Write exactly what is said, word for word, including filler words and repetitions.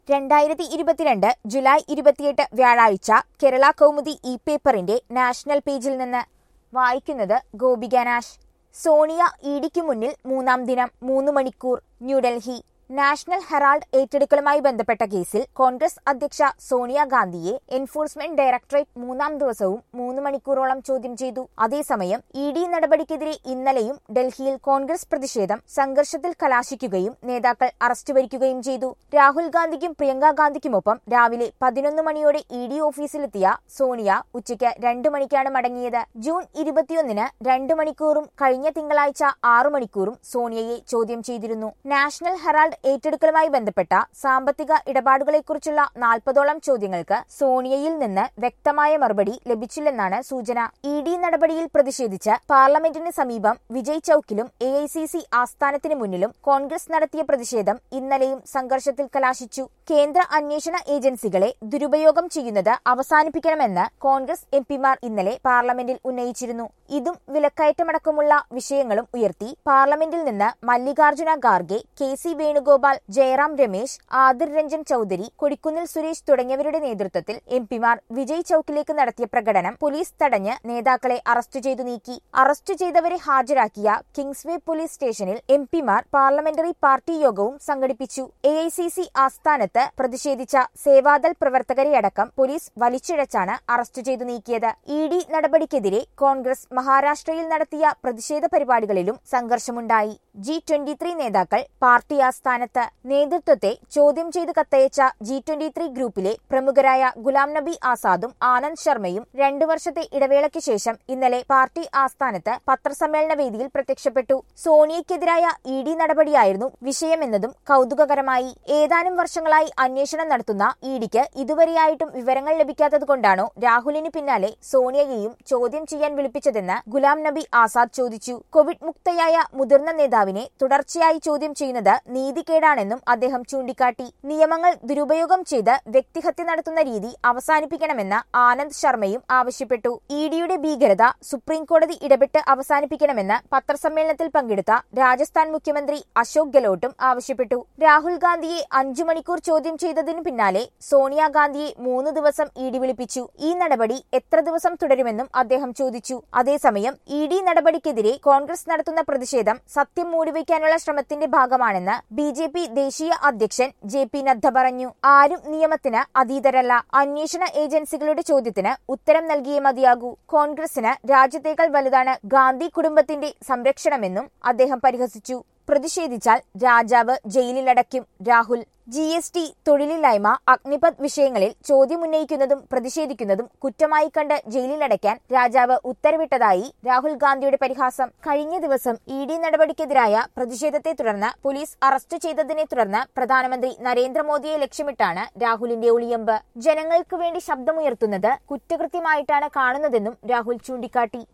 രണ്ടായിരത്തി ഇരുപത്തിരണ്ട് ജൂലൈ ഇരുപത്തിയെട്ട് വ്യാഴാഴ്ച കേരള കൗമുദി ഇ പേപ്പറിന്റെ നാഷണൽ പേജിൽ നിന്ന് വായിക്കുന്നത് ഗോപിക നാഷ്. സോണിയ ഇഡിക്ക് മുന്നിൽ മൂന്നാം ദിനം മൂന്ന് മണിക്കൂർ. ന്യൂഡൽഹി. നാഷണൽ ഹെറാൾഡ് ഏറ്റെടുക്കലുമായി ബന്ധപ്പെട്ട കേസിൽ കോൺഗ്രസ് അധ്യക്ഷ സോണിയാഗാന്ധിയെ എൻഫോഴ്സ്മെന്റ് ഡയറക്ടറേറ്റ് മൂന്നാം ദിവസവും മൂന്ന് മണിക്കൂറോളം ചോദ്യം ചെയ്തു. അതേസമയം ഇ ഡി നടപടിക്കെതിരെ ഇന്നലെയും ഡൽഹിയിൽ കോൺഗ്രസ് പ്രതിഷേധം സംഘർഷത്തിൽ കലാശിക്കുകയും നേതാക്കൾ അറസ്റ്റ് വരിക്കുകയും ചെയ്തു. രാഹുൽ ഗാന്ധിക്കും പ്രിയങ്ക ഗാന്ധിക്കുമൊപ്പം രാവിലെ പതിനൊന്ന് മണിയോടെ ഇ ഡി ഓഫീസിലെത്തിയ സോണിയ ഉച്ചയ്ക്ക് രണ്ട് മണിക്കാണ് മടങ്ങിയത്. ജൂൺ ഇരുപത്തിയൊന്നിന് രണ്ട് മണിക്കൂറും കഴിഞ്ഞ തിങ്കളാഴ്ച ആറു മണിക്കൂറും സോണിയയെ ചോദ്യം ചെയ്തിരുന്നു. നാഷണൽ ഹെറാൾഡ് ഏറ്റെടുക്കലുമായി ബന്ധപ്പെട്ട സാമ്പത്തിക ഇടപാടുകളെക്കുറിച്ചുള്ള നാൽപ്പതോളം ചോദ്യങ്ങൾക്ക് സോണിയയിൽ നിന്ന് വ്യക്തമായ മറുപടി ലഭിച്ചില്ലെന്നാണ് സൂചന. ഇ ഡി നടപടിയിൽ പ്രതിഷേധിച്ച് പാർലമെന്റിന് സമീപം വിജയ് ചൌക്കിലും എ ഐ സി സി ആസ്ഥാനത്തിന് മുന്നിലും കോൺഗ്രസ് നടത്തിയ പ്രതിഷേധം ഇന്നലെയും സംഘർഷത്തിൽ കലാശിച്ചു. കേന്ദ്ര അന്വേഷണ ഏജൻസികളെ ദുരുപയോഗം ചെയ്യുന്നത് അവസാനിപ്പിക്കണമെന്ന് കോൺഗ്രസ് എം പിമാർ ഇന്നലെ പാർലമെന്റിൽ ഉന്നയിച്ചിരുന്നു. ഇതും വിലക്കയറ്റമടക്കമുള്ള വിഷയങ്ങളും ഉയർത്തി പാർലമെന്റിൽ നിന്ന് മല്ലികാർജുന ഖാർഗെ, കെ സി വേണുഗോപാൽ, ജയറാം രമേശ്, ആദിർ രഞ്ജൻ ചൌധരി, കൊടിക്കുന്നിൽ സുരേഷ് തുടങ്ങിയവരുടെ നേതൃത്വത്തിൽ എം പിമാർ വിജയ് ചൌക്കിലേക്ക് നടത്തിയ പ്രകടനം പോലീസ് തടഞ്ഞ് നേതാക്കളെ അറസ്റ്റ് ചെയ്തു നീക്കി. അറസ്റ്റ് ചെയ്തവരെ ഹാജരാക്കിയ കിങ്സ്വേ പോലീസ് സ്റ്റേഷനിൽ എം പിമാർ പാർലമെന്ററി പാർട്ടി യോഗവും സംഘടിപ്പിച്ചു. എ ഐ സി സി ആസ്ഥാനത്ത് പ്രതിഷേധിച്ച സേവാദൾ പ്രവർത്തകരെയടക്കം പോലീസ് വലിച്ചിഴച്ചാണ് അറസ്റ്റ് ചെയ്തു നീക്കിയത്. ഇ ഡി നടപടിക്കെതിരെ കോൺഗ്രസ് മഹാരാഷ്ട്രയിൽ നടത്തിയ പ്രതിഷേധ പരിപാടികളിലും സംഘർഷമുണ്ടായി. ജി ട്വന്റി ത്രീ നേതാക്കൾ പാർട്ടി ആസ്ഥാനത്ത്. നേതൃത്വത്തെ ചോദ്യം ചെയ്ത് കത്തയച്ച ജി ട്വന്റി ത്രീ ഗ്രൂപ്പിലെ പ്രമുഖരായ ഗുലാം നബി ആസാദും ആനന്ദ് ശർമ്മയും രണ്ടു വർഷത്തെ ഇടവേളയ്ക്ക് ശേഷം ഇന്നലെ പാർട്ടി ആസ്ഥാനത്ത് പത്രസമ്മേളന വേദിയിൽ പ്രത്യക്ഷപ്പെട്ടു. സോണിയയ്ക്കെതിരായ ഇ ഡി നടപടിയായിരുന്നു വിഷയമെന്നതും കൗതുകകരമായി. ഏതാനും വർഷങ്ങളായി അന്വേഷണം നടത്തുന്ന ഇ ഡിക്ക് ഇതുവരെയായിട്ടും വിവരങ്ങൾ ലഭിക്കാത്തതുകൊണ്ടാണോ രാഹുലിന് പിന്നാലെ സോണിയയെയും ചോദ്യം ചെയ്യാൻ വിളിപ്പിച്ചതെന്ന് ഗുലാം നബി ആസാദ് ചോദിച്ചു. കോവിഡ് മുക്തയായ മുതിർന്ന നേതാവിനെ തുടർച്ചയായി ചോദ്യം ചെയ്യുന്നത് നീതികേടാണെന്നും അദ്ദേഹം ചൂണ്ടിക്കാട്ടി. നിയമങ്ങൾ ദുരുപയോഗം ചെയ്ത് വ്യക്തിഹത്യ നടത്തുന്ന രീതി അവസാനിപ്പിക്കണമെന്ന് ആനന്ദ് ശർമ്മയും ആവശ്യപ്പെട്ടു. ഇ ഡിയുടെ ഭീകരത സുപ്രീം കോടതി ഇടപെട്ട് അവസാനിപ്പിക്കണമെന്ന് പത്രസമ്മേളനത്തിൽ പങ്കെടുത്ത രാജസ്ഥാൻ മുഖ്യമന്ത്രി അശോക് ഗെലോട്ടും ആവശ്യപ്പെട്ടു. രാഹുൽ ഗാന്ധിയെ അഞ്ചു മണിക്കൂർ ചോദ്യം ചെയ്തതിനു പിന്നാലെ സോണിയാഗാന്ധിയെ മൂന്ന് ദിവസം ഇ ഡി വിളിപ്പിച്ചു. ഈ നടപടി എത്ര ദിവസം തുടരുമെന്നും അദ്ദേഹം ചോദിച്ചു. അതേസമയം ഇ ഡി നടപടിക്കെതിരെ കോൺഗ്രസ് നടത്തുന്ന പ്രതിഷേധം സത്യം മൂടിവയ്ക്കാനുള്ള ശ്രമത്തിന്റെ ഭാഗമാണെന്ന് ബി ജെ പി ദേശീയ അധ്യക്ഷൻ ജെ പി നദ്ദ പറഞ്ഞു. ആരും നിയമത്തിന് അതീതരല്ല. അന്വേഷണ ഏജൻസികളുടെ ചോദ്യത്തിന് ഉത്തരം നൽകിയേ മതിയാകൂ. കോൺഗ്രസിന് രാജ്യത്തേക്കാൾ വലുതാണ് ഗാന്ധി കുടുംബത്തിന്റെ സംരക്ഷണമെന്നും അദ്ദേഹം പരിഹസിച്ചു. പ്രതിഷേധിച്ചാൽ രാജാവ് ജയിലിലടയ്ക്കും രാഹുൽ. ജി എസ് ടി, തൊഴിലില്ലായ്മ, അഗ്നിപത് വിഷയങ്ങളിൽ ചോദ്യമുന്നയിക്കുന്നതും പ്രതിഷേധിക്കുന്നതും കുറ്റമായി കണ്ട് ജയിലിലടയ്ക്കാൻ രാജാവ് ഉത്തരവിട്ടതായി രാഹുൽ ഗാന്ധിയുടെ പരിഹാസം. കഴിഞ്ഞ ദിവസം ഇ ഡി നടപടിക്കെതിരായ പ്രതിഷേധത്തെ തുടർന്ന് പോലീസ് അറസ്റ്റ് ചെയ്തതിനെ തുടർന്ന് പ്രധാനമന്ത്രി നരേന്ദ്രമോദിയെ ലക്ഷ്യമിട്ടാണ് രാഹുലിന്റെ ഒളിയമ്പ്. ജനങ്ങൾക്ക് വേണ്ടി ശബ്ദമുയർത്തുന്നത് കുറ്റകൃത്യമായിട്ടാണ് കാണുന്നതെന്നും രാഹുൽ ചൂണ്ടിക്കാട്ടി.